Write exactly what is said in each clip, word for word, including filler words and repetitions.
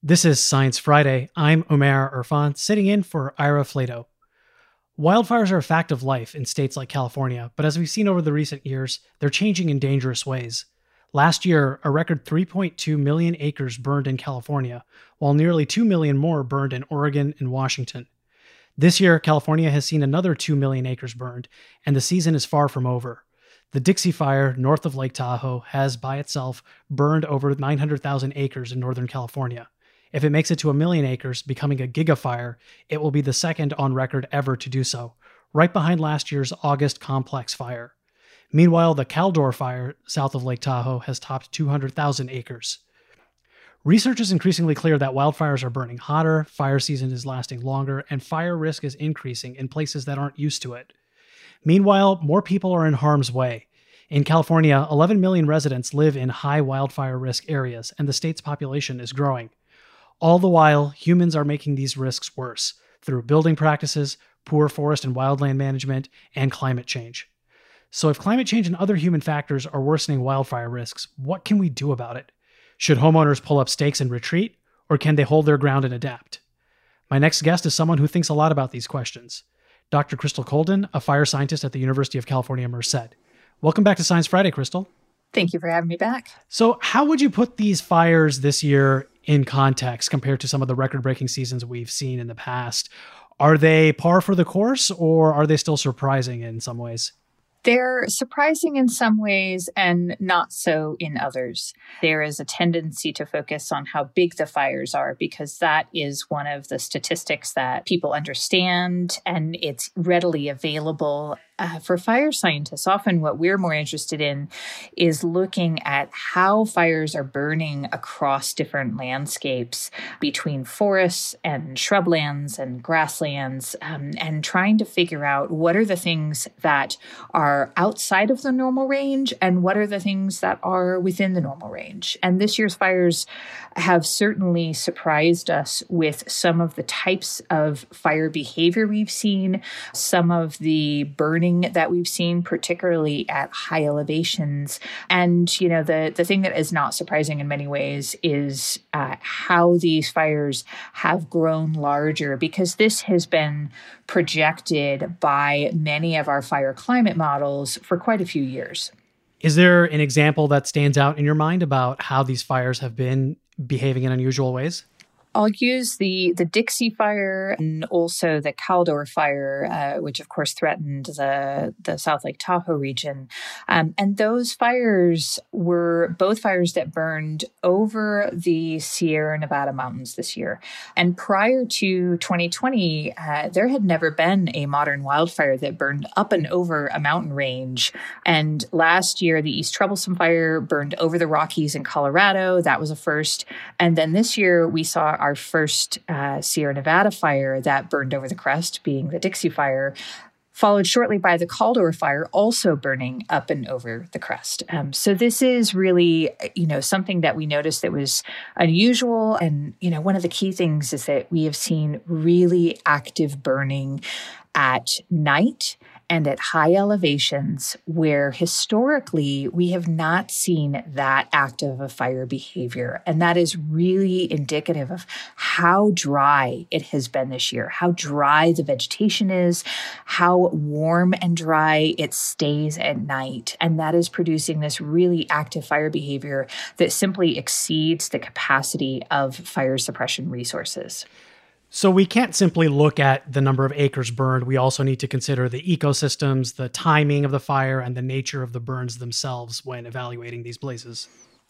This is Science Friday. I'm Omer Irfan, sitting in for Ira Flato. Wildfires are a fact of life in states like California, but as we've seen over the recent years, they're changing in dangerous ways. Last year, a record three point two million acres burned in California, while nearly two million more burned in Oregon and Washington. This year, California has seen another two million acres burned, and the season is far from over. The Dixie Fire, north of Lake Tahoe, has by itself burned over nine hundred thousand acres in Northern California. If it makes it to a million acres, becoming a gigafire, it will be the second on record ever to do so, right behind last year's August complex fire. Meanwhile, the Caldor Fire, south of Lake Tahoe, has topped two hundred thousand acres. Research is increasingly clear that wildfires are burning hotter, fire season is lasting longer, and fire risk is increasing in places that aren't used to it. Meanwhile, more people are in harm's way. In California, eleven million residents live in high wildfire risk areas, and the state's population is growing. All the while, humans are making these risks worse through building practices, poor forest and wildland management, and climate change. So if climate change and other human factors are worsening wildfire risks, what can we do about it? Should homeowners pull up stakes and retreat, or can they hold their ground and adapt? My next guest is someone who thinks a lot about these questions. Doctor Crystal Colden, a fire scientist at the University of California, Merced. Welcome back to Science Friday, Crystal. Thank you for having me back. So how would you put these fires this year in context compared to some of the record-breaking seasons we've seen in the past? Are they par for the course, or are they still surprising in some ways? They're surprising in some ways and not so in others. There is a tendency to focus on how big the fires are because that is one of the statistics that people understand and it's readily available. Uh, for fire scientists, often what we're more interested in is looking at how fires are burning across different landscapes between forests and shrublands and grasslands, um, and trying to figure out what are the things that are outside of the normal range and what are the things that are within the normal range. And this year's fires have certainly surprised us with some of the types of fire behavior we've seen, some of the burning that we've seen, particularly at high elevations. And, you know, the, the thing that is not surprising in many ways is uh, how these fires have grown larger, because this has been projected by many of our fire climate models for quite a few years. Is there an example that stands out in your mind about how these fires have been behaving in unusual ways? I'll use the, the Dixie Fire and also the Caldor Fire, uh, which of course threatened the, the South Lake Tahoe region. Um, and those fires were both fires that burned over the Sierra Nevada mountains this year. And prior to twenty twenty, uh, there had never been a modern wildfire that burned up and over a mountain range. And last year, the East Troublesome Fire burned over the Rockies in Colorado. That was a first. And then this year, we saw our first uh, Sierra Nevada fire that burned over the crest, being the Dixie Fire, followed shortly by the Caldor Fire, also burning up and over the crest. Um, so this is really, you know, something that we noticed that was unusual. And, you know, one of the key things is that we have seen really active burning at night and at high elevations where historically we have not seen that active of fire behavior. And that is really indicative of how dry it has been this year, how dry the vegetation is, how warm and dry it stays at night. And that is producing this really active fire behavior that simply exceeds the capacity of fire suppression resources. So we can't simply look at the number of acres burned. We also need to consider the ecosystems, the timing of the fire, and the nature of the burns themselves when evaluating these places.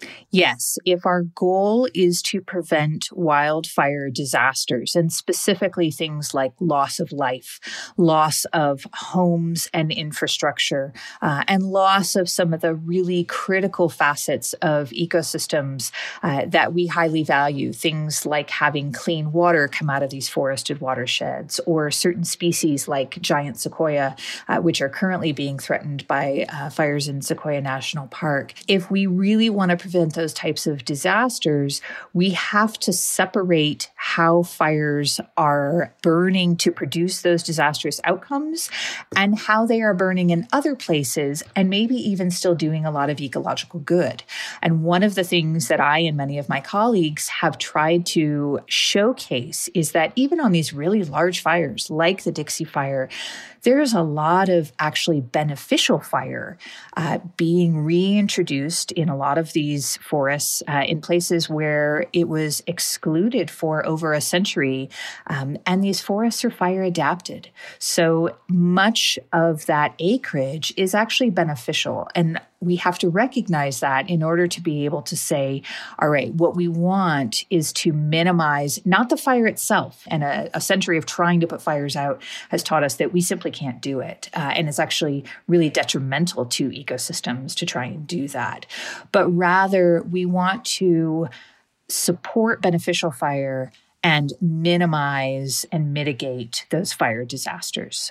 Yes, if our goal is to prevent wildfire disasters, and specifically things like loss of life, loss of homes and infrastructure, uh, and loss of some of the really critical facets of ecosystems uh, that we highly value, things like having clean water come out of these forested watersheds, or certain species like giant sequoia, uh, which are currently being threatened by uh, fires in Sequoia National Park. If we really want to prevent those types of disasters, we have to separate how fires are burning to produce those disastrous outcomes and how they are burning in other places and maybe even still doing a lot of ecological good. And one of the things that I and many of my colleagues have tried to showcase is that even on these really large fires like the Dixie Fire, there's a lot of actually beneficial fire uh, being reintroduced in a lot of these forests uh, in places where it was excluded for over a century. Um, and these forests are fire adapted. So much of that acreage is actually beneficial. And we have to recognize that in order to be able to say, all right, what we want is to minimize not the fire itself. And a, a century of trying to put fires out has taught us that we simply can't do it. Uh, and it's actually really detrimental to ecosystems to try and do that. But rather, we want to support beneficial fire and minimize and mitigate those fire disasters.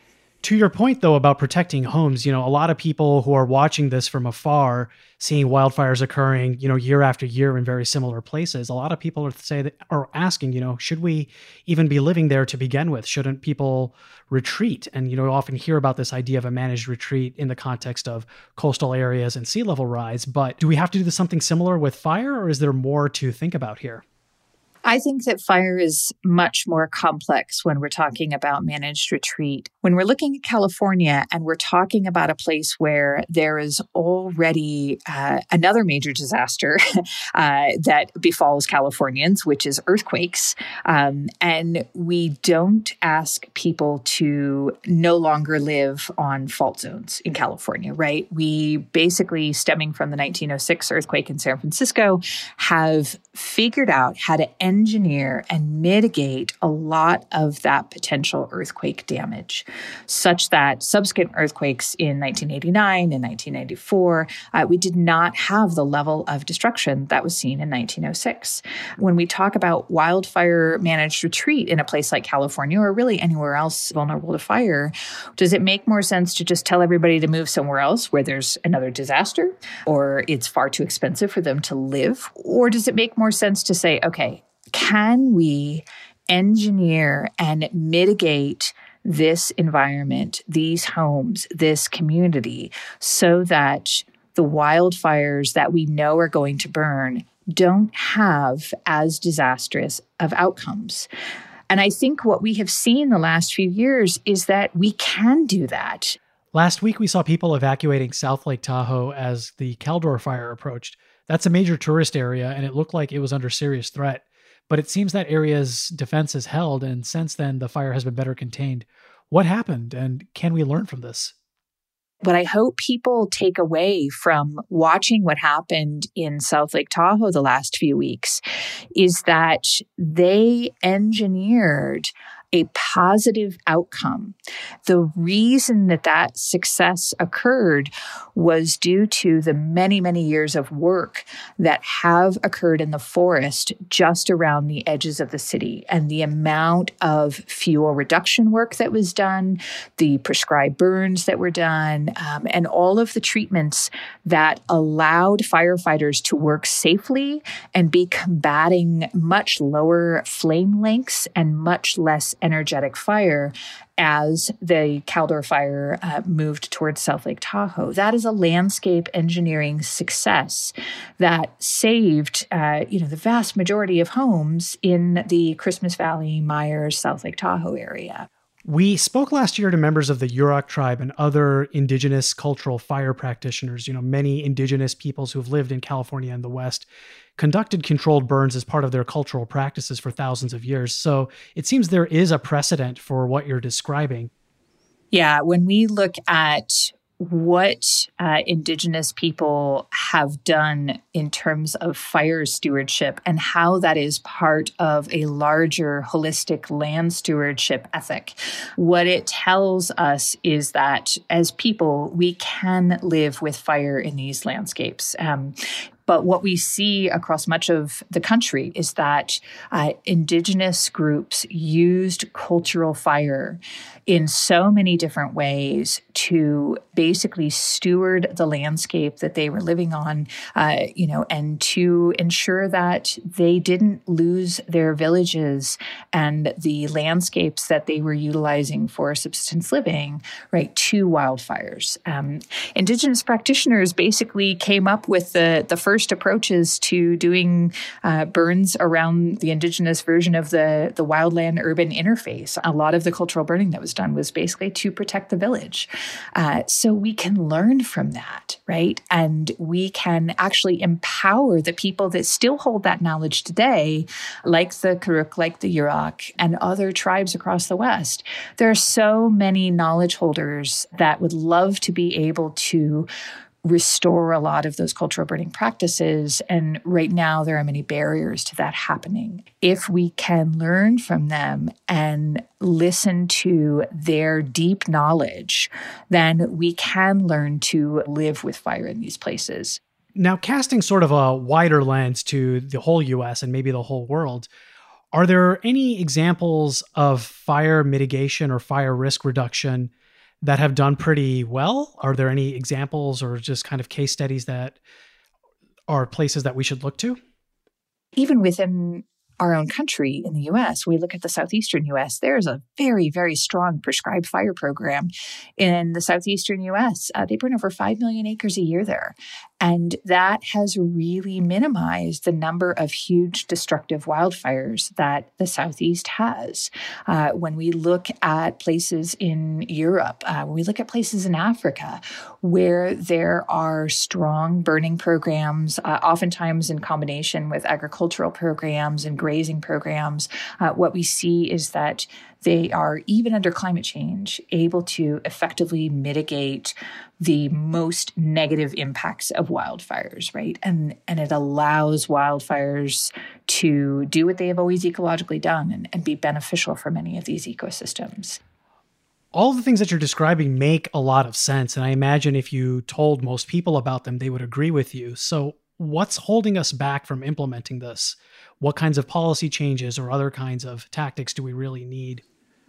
To your point, though, about protecting homes, you know, a lot of people who are watching this from afar, seeing wildfires occurring, you know, year after year in very similar places, a lot of people are say that are asking, you know, should we even be living there to begin with? Shouldn't people retreat? And, you know, often hear about this idea of a managed retreat in the context of coastal areas and sea level rise. But do we have to do something similar with fire, or is there more to think about here? I think that fire is much more complex when we're talking about managed retreat. When we're looking at California and we're talking about a place where there is already uh, another major disaster uh, that befalls Californians, which is earthquakes, um, and we don't ask people to no longer live on fault zones in California, right? We basically, stemming from the nineteen oh six earthquake in San Francisco, have figured out how to engineer and mitigate a lot of that potential earthquake damage, such that subsequent earthquakes in nineteen eighty-nine and nineteen ninety-four, uh, we did not have the level of destruction that was seen in nineteen oh six. When we talk about wildfire managed retreat in a place like California, or really anywhere else vulnerable to fire, does it make more sense to just tell everybody to move somewhere else where there's another disaster, or it's far too expensive for them to live? Or does it make more sense to say, okay, can we engineer and mitigate this environment, these homes, this community, so that the wildfires that we know are going to burn don't have as disastrous of outcomes? And I think what we have seen the last few years is that we can do that. Last week, we saw people evacuating South Lake Tahoe as the Caldor Fire approached. That's a major tourist area, and it looked like it was under serious threat. But it seems that area's defense is held, and since then, the fire has been better contained. What happened, and can we learn from this? What I hope people take away from watching what happened in South Lake Tahoe the last few weeks is that they engineered a positive outcome. The reason that that success occurred was due to the many, many years of work that have occurred in the forest just around the edges of the city, and the amount of fuel reduction work that was done, the prescribed burns that were done, um, and all of the treatments that allowed firefighters to work safely and be combating much lower flame lengths and much less energetic fire as the Caldor Fire uh, moved towards South Lake Tahoe. That is a landscape engineering success that saved, uh, you know, the vast majority of homes in the Christmas Valley, Myers, South Lake Tahoe area. We spoke last year to members of the Yurok tribe and other indigenous cultural fire practitioners. You know, many indigenous peoples who've lived in California and the West conducted controlled burns as part of their cultural practices for thousands of years. So it seems there is a precedent for what you're describing. Yeah, when we look at what uh, Indigenous people have done in terms of fire stewardship and how that is part of a larger holistic land stewardship ethic, what it tells us is that as people, we can live with fire in these landscapes. Um, But what we see across much of the country is that uh, Indigenous groups used cultural fire in so many different ways to basically steward the landscape that they were living on, uh, you know, and to ensure that they didn't lose their villages and the landscapes that they were utilizing for subsistence living, right, to wildfires. Um, Indigenous practitioners basically came up with the, the first approaches to doing uh, burns around the Indigenous version of the, the wildland-urban interface. A lot of the cultural burning that was done was basically to protect the village. Uh, so we can learn from that, right? And we can actually empower the people that still hold that knowledge today, like the Karuk, like the Yurok, and other tribes across the West. There are so many knowledge holders that would love to be able to restore a lot of those cultural burning practices. And right now, there are many barriers to that happening. If we can learn from them and listen to their deep knowledge, then we can learn to live with fire in these places. Now, casting sort of a wider lens to the whole U S and maybe the whole world, are there any examples of fire mitigation or fire risk reduction that have done pretty well? Are there any examples or just kind of case studies that are places that we should look to? Even within our own country in the U S, we look at the southeastern U S, there's a very, very strong prescribed fire program in the southeastern U S. Uh, they burn over five million acres a year there. And that has really minimized the number of huge destructive wildfires that the Southeast has. Uh, when we look at places in Europe, uh, when we look at places in Africa, where there are strong burning programs, uh, oftentimes in combination with agricultural programs and grazing programs, uh, what we see is that they are, even under climate change, able to effectively mitigate the most negative impacts of wildfires, right? And, and it allows wildfires to do what they have always ecologically done and, and be beneficial for many of these ecosystems. All of the things that you're describing make a lot of sense. And I imagine if you told most people about them, they would agree with you. So what's holding us back from implementing this? What kinds of policy changes or other kinds of tactics do we really need?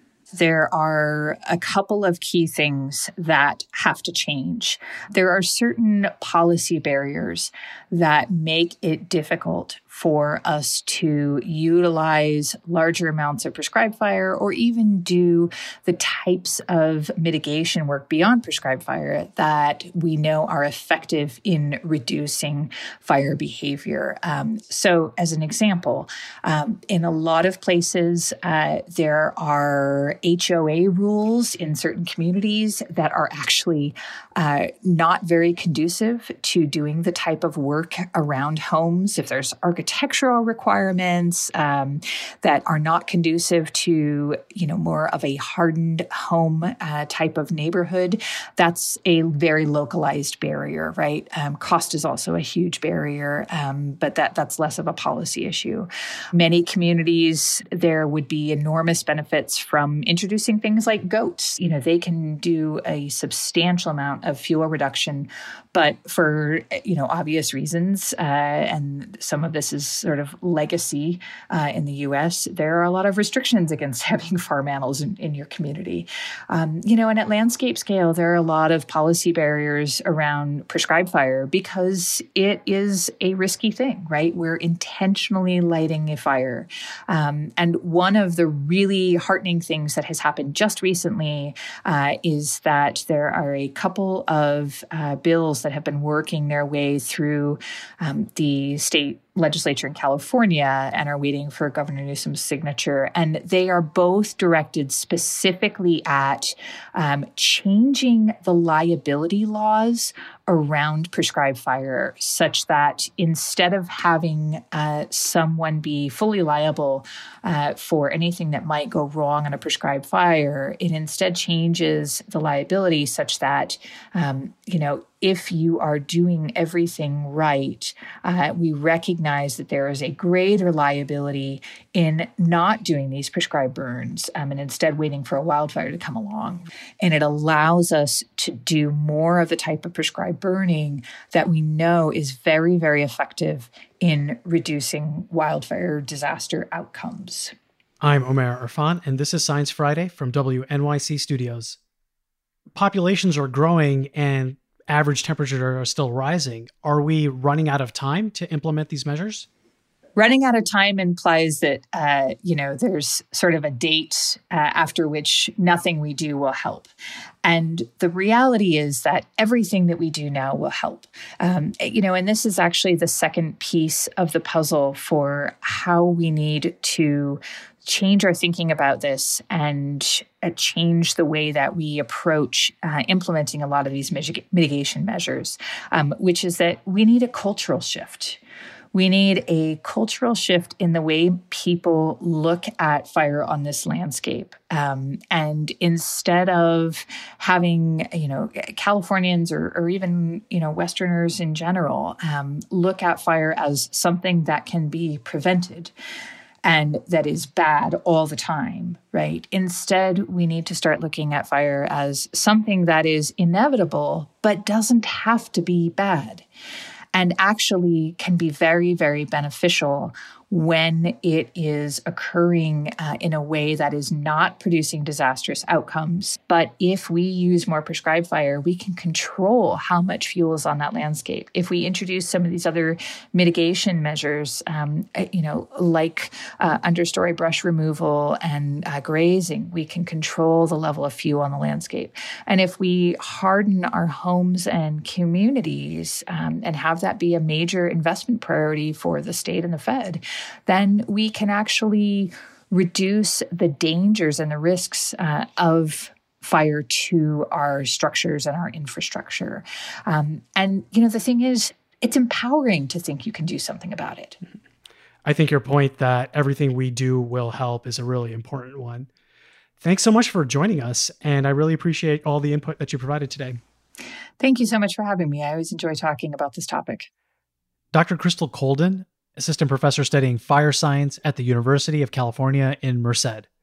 There are a couple of key things that have to change. There are certain policy barriers that make it difficult for us to utilize larger amounts of prescribed fire or even do the types of mitigation work beyond prescribed fire that we know are effective in reducing fire behavior. Um, so as an example, um, in a lot of places, uh, there are H O A rules in certain communities that are actually uh, not very conducive to doing the type of work around homes. If there's architectural requirements um, that are not conducive to, you know, more of a hardened home uh, type of neighborhood, that's a very localized barrier, right? Um, cost is also a huge barrier, um, but that that's less of a policy issue. Many communities, there would be enormous benefits from introducing things like goats. You know, they can do a substantial amount of fuel reduction, but for, you know, obvious reasons, uh, and some of this is sort of legacy uh, in the U S, there are a lot of restrictions against having farm animals in, in your community. Um, you know, and at landscape scale, there are a lot of policy barriers around prescribed fire because it is a risky thing, right? We're intentionally lighting a fire. Um, and one of the really heartening things that has happened just recently uh, is that there are a couple of uh, bills that have been working their way through um, the state legislature in California and are waiting for Governor Newsom's signature. And they are both directed specifically at um, changing the liability laws around prescribed fire such that instead of having uh, someone be fully liable uh, for anything that might go wrong on a prescribed fire, it instead changes the liability such that, um, you know, if you are doing everything right, uh, we recognize that there is a greater liability in not doing these prescribed burns um, and instead waiting for a wildfire to come along. And it allows us to do more of the type of prescribed burning that we know is very, very effective in reducing wildfire disaster outcomes. I'm Omer Irfan, and this is Science Friday from W N Y C Studios. Populations are growing and average temperatures are still rising. Are we running out of time to implement these measures? Running out of time implies that, uh, you know, there's sort of a date uh, after which nothing we do will help. And the reality is that everything that we do now will help. Um, you know, and this is actually the second piece of the puzzle for how we need to change our thinking about this and uh, change the way that we approach uh, implementing a lot of these mitig- mitigation measures, um, which is that we need a cultural shift. We need a cultural shift in the way people look at fire on this landscape. Um, and instead of having, you know, Californians or, or even, you know, Westerners in general um, look at fire as something that can be prevented and that is bad all the time, right? Instead, we need to start looking at fire as something that is inevitable, but doesn't have to be bad, and actually can be very, very beneficial when it is occurring uh, in a way that is not producing disastrous outcomes. But if we use more prescribed fire, we can control how much fuel is on that landscape. If we introduce some of these other mitigation measures, um, you know, like uh, understory brush removal and uh, grazing, we can control the level of fuel on the landscape. And if we harden our homes and communities um, and have that be a major investment priority for the state and the Fed, then we can actually reduce the dangers and the risks uh, of fire to our structures and our infrastructure. Um, and, you know, the thing is, it's empowering to think you can do something about it. I think your point that everything we do will help is a really important one. Thanks so much for joining us, and I really appreciate all the input that you provided today. Thank you so much for having me. I always enjoy talking about this topic. Doctor Crystal Colden, assistant professor studying fire science at the University of California in Merced.